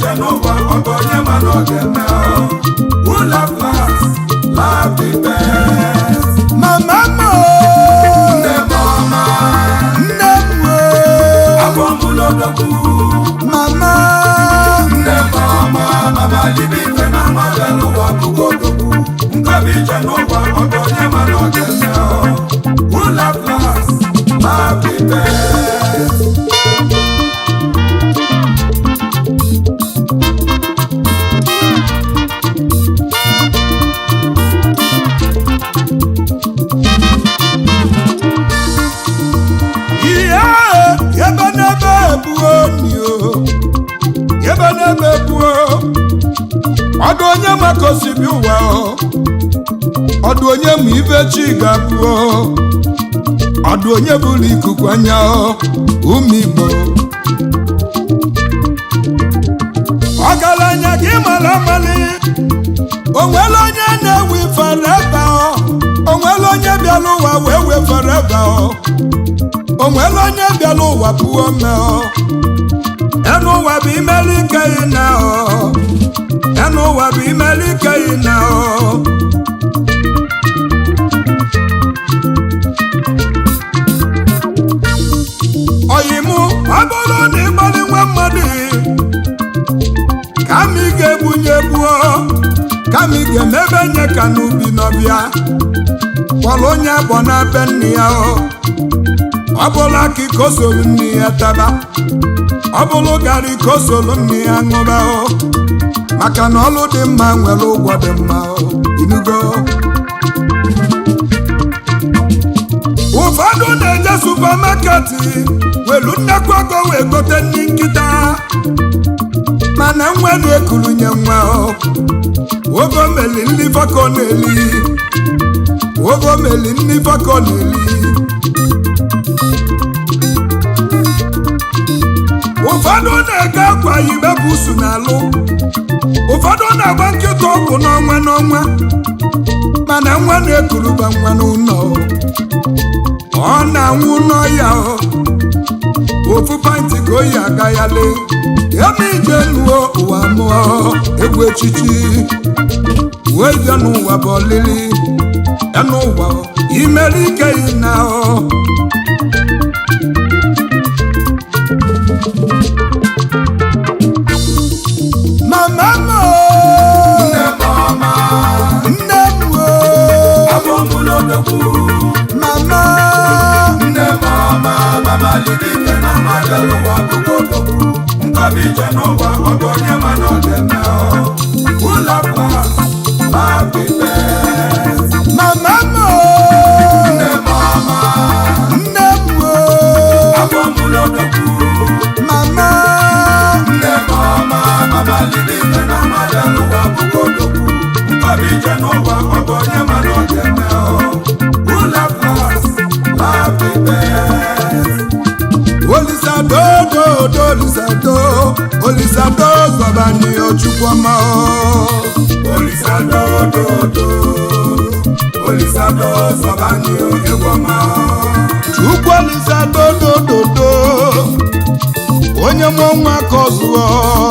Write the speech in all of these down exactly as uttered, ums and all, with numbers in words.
ije n'ụwa ọgọ onye ma na ọ ga-eme who love last love the best mama mo nne mama nne mo abọ mụ n'odogwu mama nne mama mama libi ife na mmadụ n'ụwa bụgo odogwu nkebi ije n'ụwa ọgọ onye ma na ọ ga-eme who love last love the best ọdụ onye maka osibi ụwa ọdụ onye ma ibe chi ga-abụ ọdụ onye bụrụ ikuku anya ụmụ Igbo ọgaranya gị mara amali onwere onye na-ewe forever onwere onye bịara ụwa wee wee forever onwere onye bịara ụwa pụọ mee enu ụwa bụ imeli ike ị na enu ụwa bụ imeli ike ị na oyimụ ọ bụrụ na ịgbalị nwa mmadụ kama ị ga-ebunye gbuo kama ị ga-emebe nye ka n'ubi n'ọbịa kpọrọ onye abọ na be nne ya ọ bụla akịka o soro nne ya taba ọ bụrụ garị ka o soro nne ya ṅụba maka na ọlụ dị mma nwere ụgwọ dị mma inugo ụfọdụ na-eje supamaketi welu nnekwu ego wee gote nri nkịta mana nwa na-ekulunye nwa ogo meli nri fako na-eli ogo meli nri fako na-eli ụfọdụ na-ege akwa yibe busu n'alụ ụfọdụ na-agba nkịta ọgwụ n'ọnwa n'ọnwa mana nwa na-ekuruba nwa n'ụlọ ọ na-anwụ n'ọya ofu pantị ka oyi aga ya lee eme ije nuo ụwa mụọ egwu echichi wee bịa n'ụwa bụ ọlịlị ya n'ụwa imere ike yi na mama mo nne mama nne mo abọ mụ n'odogwu mama nne mama mama libi ife na mmadụ n'ụwa bụgo odogwu nkebi ije n'ụwa ọgọ onye ma na ọ ga-eme who love last love the best mama mo nne mama nne mo abọ mụ n'odogwu mama nne mama mama libi ife na mmadụ n'ụwa bụgo odogwu nkebi ije n'ụwa ọgọ onye ma na ọ ga-eme who love last love the best olisado do do olisado olisado zọbani ochukwuma olisado do do olisado zọbani egwoma chukwu olisado do do do onye mụ nwa ka ọ zụọ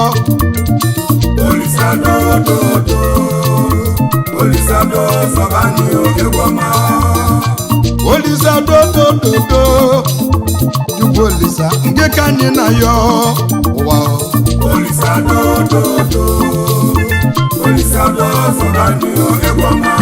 olisado do do olisado zọbani egwoma olisado do do do chukwu olisa nke ka anyị na ya ụwa olisado do do olisado zọbani egwoma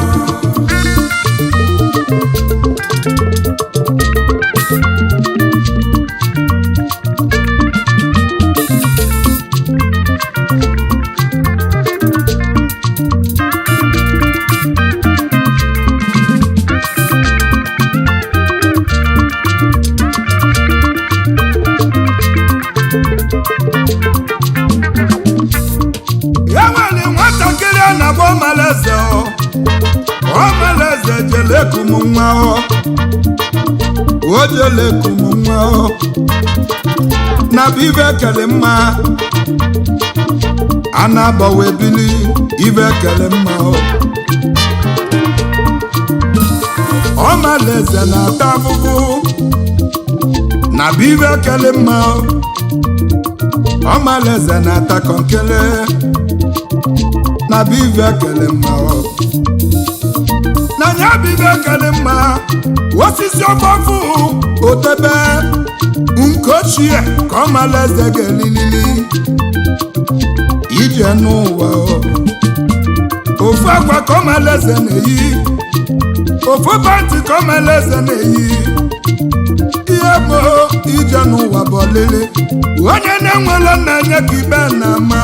ọmaleze ọmaleze jelekum nwa o jelekum nwa na bibe kele mma ana-agbawe bili ibe kele mma ọmaleze na-ata afụfụ na bibe kele mma ọmaleze na-ata kọnkele na bive kele mma na nya bive kele mma osisi ọgbọfụ otebe nke ochie ka ọmaleze ga-elilili ije n'ụwa ofu akwa ka ọmaleze na-eyi ofu pati ka ọmaleze na-eyi ihe bụ ije n'ụwa bụ ọlịlị onye na-enwela nna nye ka ibe na ama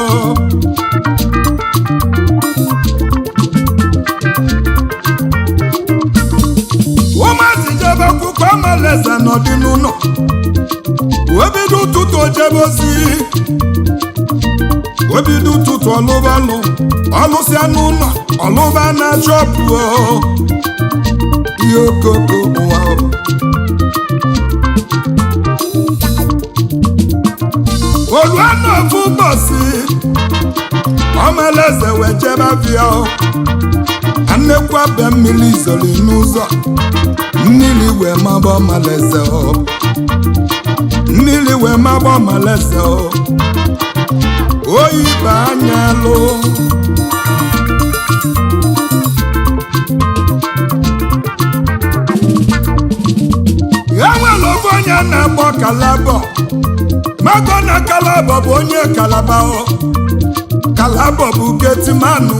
ụmụazị jebe akwụkwọ ọmaleze nọdị n'ụlọ obido ụtụtụ ojebe ozi obido ụtụtụ ọlụbalụ ọlụsịa n'ụlọ ọlụba na chọpụ ihe okoko ụwa oluana ofu ụbọchị ọmaleze wee jebe abịa nnekwu abịa mmiri izoli n'ụzọ mmiri wee maba ọmaleze mmiri wee maba ọmaleze oyi bụ anya lụ ya nwere ofu onye na-akpọ kalabọ mago na kalabọ bụ onye kalaba kalabọ bụ getimanụ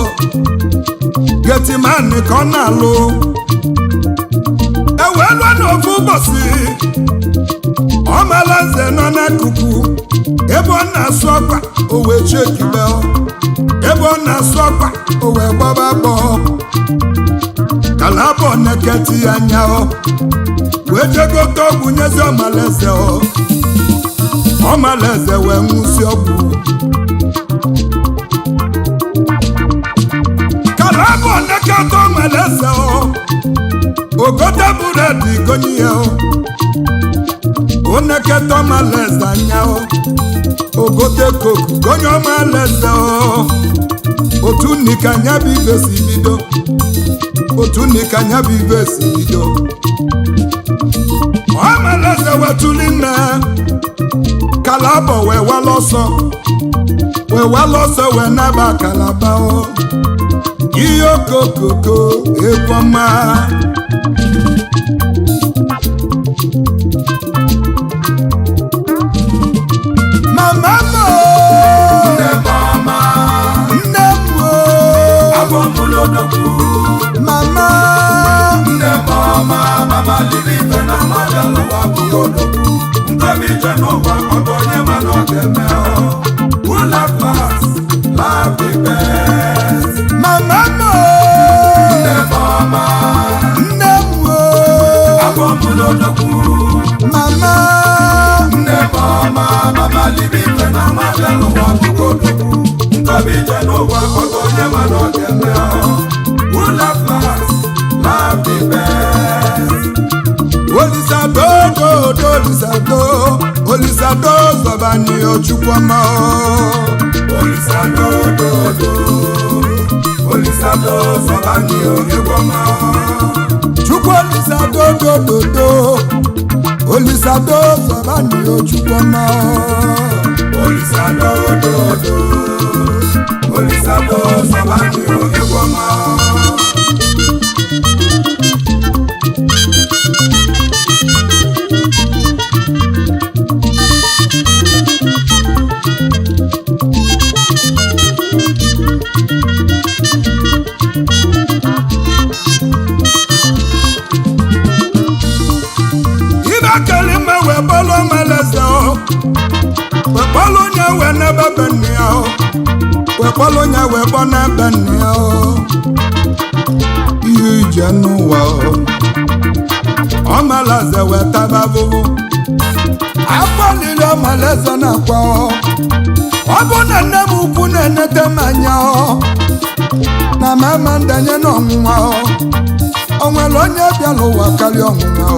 getimanụ ka ọ na-alụ ewelụọ n'ofu ụbọchị ọmaleze nọ n'akụkụ ebe ọ na-asụ ọkwa o wee chekibe ebe ọ na-asụ ọkwa o wee gbaba agbọ kalabọ na-eketi ya anya wee jegote ọgwụ nyezi ọmaleze ọmaleze wee nwụsị ọgwụ kalabọ na-eketa ọmaleze ogote buredi gonye ya o neketa ọmaleze anya ogote koku gonye ọmaleze otu nika nya bụ ibe si bido otu nika nya bụ ibe si bido ọmaleze wetuli nne kalabọ wee walọsọ wee walọsọ wee naba kalaba ihe okokoko egwu ọma mama mo nne mama nne mo abọmụlodogwu mama nne mama mama liri ife na mmadụ alụwa bụrụ odogwu nkebi ije n'ụwa ọbụ onye ma na ọ ga-eme ụlọ klas labi best mama mo nne mama nne mo abọmụlodogwu mama nne mama mama liri ife na mmadụ alụwa bụrụ odogwu nkebi ije n'ụwa ọbụ onye ma na ọ ga-eme ụlọ klas labi best olisado dodo olisado olisado zọbani ochukwuma olisado dodo olisado zọbani ochukwuma chukwu olisado dodo olisado zọbani ochukwuma olisado dodo olisado zọbani ochukwuma kalima we bolo maleze we bolo nya we na babenia we bolo nya we bona benia ije n'ụwa ọmalaze we tababu akwalile ọmalaze na kwa ọ bụ na nne m ukwu na-enete manya na mama ndanye n'ọnwụnwa o nwere onye bịa n'ụwa karịa ọnwụnwa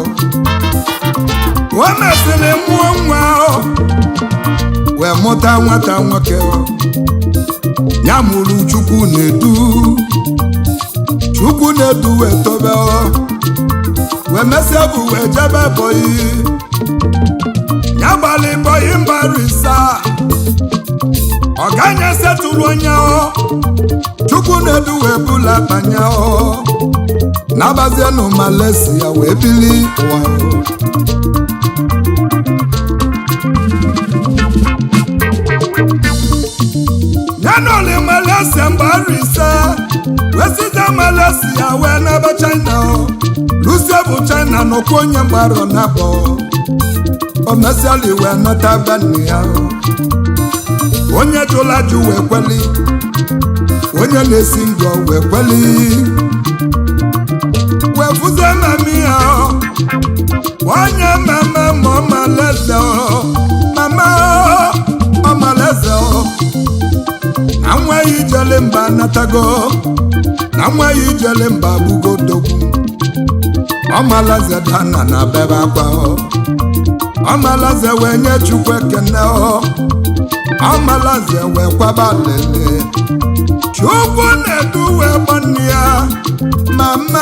o mesịrị mụọ nwa wee mụta nwata nwoke ya mụrụ Chukwu na-edu Chukwu na-edu wee tobe wee mesịa bụ wee jebe bọyị ya gbalị bọyị mbarisa ọganya setụrụ onye ọ chukwu na-edu wee bula banye ọ n'abazienụ Malaysia wee bili ụwa yanọli Malaysia mbarisa wee site Malaysia wee n'ebe China Lucia bụ China n'okwu onye mgbarọ n'abọ omesiali wee nọta be nne ya onye jụla jụ wee kweli onye na-esi ngọ wee kweli wee fụzie mami ya onye mama ma ọmaleze mama ọmaleze na nweghị ijele mba natago na nweghị ijele mba gbugo dogwu ọmaleze dana na bebe akwa ọmalaze wee nye Chukwu ekene ọmalaze wee kwaba lele Chukwu na-edu wee gbanne ya mama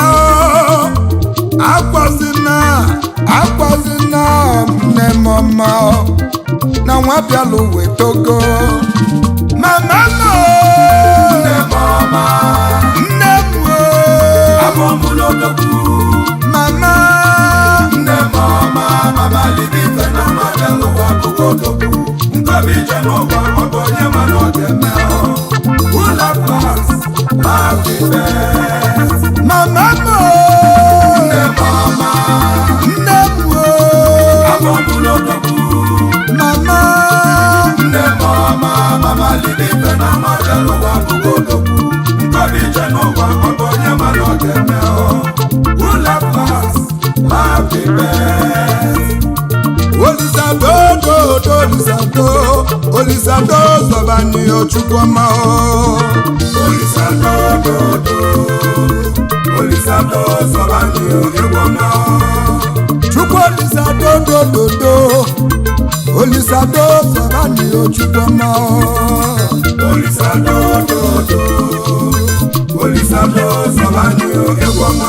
akwazina akwazina nne mama na nwa bịalụ wee togo mama nne mama nne m abọmụlodogwu mama nne mama mama libife na mmadụ ụwa bụgodogwu nkobi ije n'ụwa ọ bụ onye mana ọ ga-eme ụlọ klas happy birthday mama nne mama nne m abọmụlodogwu mama nne mama mama libife na mmadụ ụwa bụgodogwu nkobi ije n'ụwa ọ bụ onye mana ọ ga-eme ụlọ klas happy birthday Olisado do do olisado olisado zọbani Chukwu ọma o Olisado do do olisado zọbani egwu ọma Chukwu olisado do do do olisado zọbani Chukwu ọma o Olisado do do olisado zọbani egwu ọma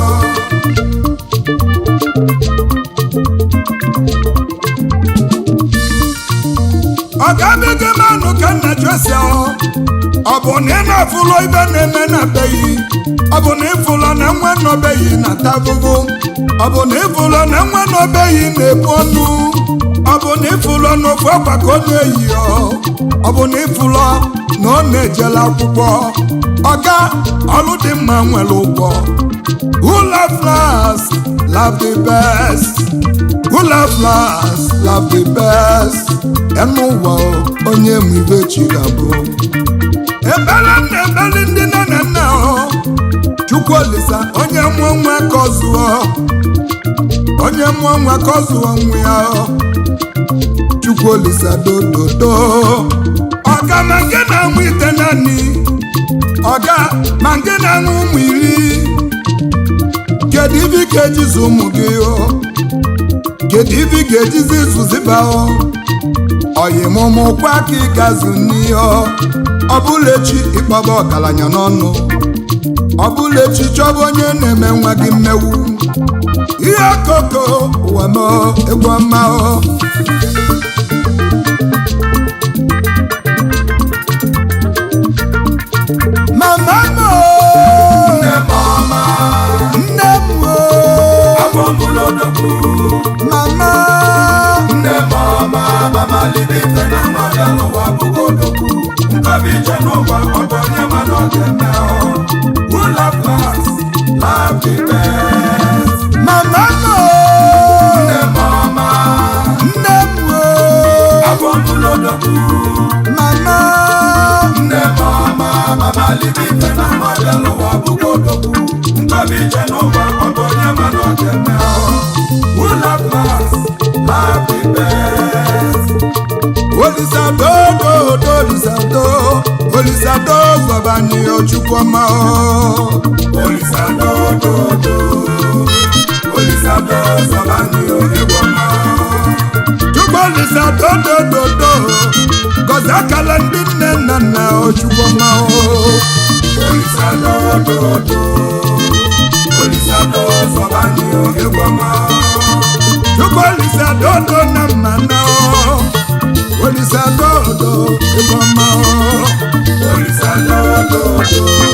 ọgabege manụ ka nna Josia ọ bụ na ị na-afụlọ ibe na-eme na beghị ọ bụ na ịfụlọ na nwa nọbeghị na tabụbụ ọ bụ na ịfụlọ na nwa nọbeghị na-ebu ọnụ ọ bụ na ịfụlọ na ofu ọkwa ka ọ na-eyi ọ bụ na ịfụlọ na ọ na-ejela akwụkwọ ọga ọlụ dị mma nwere ụgwọ who love last love the best who love last love the best enu ụwa onye mụ ibe chi ga-abụ ebele nna ebele ndị nne na nna Chukwu Olisa onye mụọ nwa ka ọ zụọ onye mụọ nwa ka ọ zụọ nwa ya Chukwu Olisa dododo ọga ma nke na-anwụ ite naanị ọga ma nke na-anwụ ụmụ iri kedu ibe ị ga-ejizi ụmụ gị kedu ibe ị ga-ejizi zụziba oyimụmụkwa ka ị gazu n'ihe ọ bụla echi ịkpọba ọgaranya n'ọnụ ọ bụla echi chọba onye na-eme nwa gị mmewu ihe koko ụwa m egwu ọma mama m nne mama nne m abọmụlodogwu mama nne mama mama libife na mmadụ ụwa bụgodogwu nkobi ije n'ụwa ọ bụ onye mana ọ ga-eme ụlọ klas happy birthday mama nne mama nne m abọmụlodogwu mama nne mama mama libife na mmadụ ụwa bụgodogwu nkobi ije n'ụwa ọ bụ onye mana ọ ga-eme ụlọ klas happy birthday Olisado do do olisado olisado zọbani Chukwu ọma Olisado do do olisado zọbani egwu ọma Chukwu Olisado do do do gọzie akala ndị nne na nna Chukwu ọma Olisado do do olisado zọbani egwu ọma Chukwu Olisa dodo na mmana Olisa dodo ebe ọma Olisa dodo